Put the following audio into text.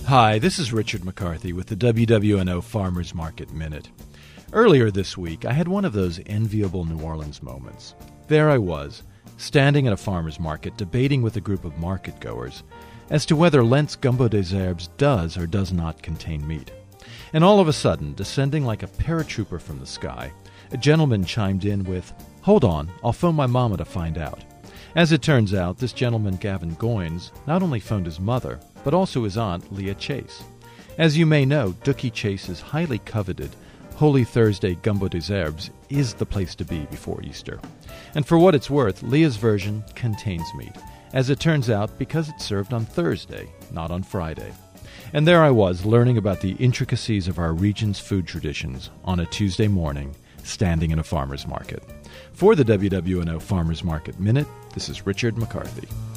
Hi, this is Richard McCarthy with the WWNO Farmers Market Minute. Earlier this week, I had one of those enviable New Orleans moments. There I was, standing at a farmer's market debating with a group of market-goers as to whether Lent's Gumbo des Herbes does or does not contain meat. And all of a sudden, descending like a paratrooper from the sky, a gentleman chimed in with, "Hold on, I'll phone my mama to find out." As it turns out, this gentleman, Gavin Goins, not only phoned his mother, but also his aunt, Leah Chase. As you may know, Dookie Chase's highly coveted Holy Thursday Gumbo des Herbes is the place to be before Easter. And for what it's worth, Leah's version contains meat, as it turns out because it's served on Thursday, not on Friday. And there I was, learning about the intricacies of our region's food traditions on a Tuesday morning, standing in a farmer's market. For the WWNO Farmers Market Minute, this is Richard McCarthy.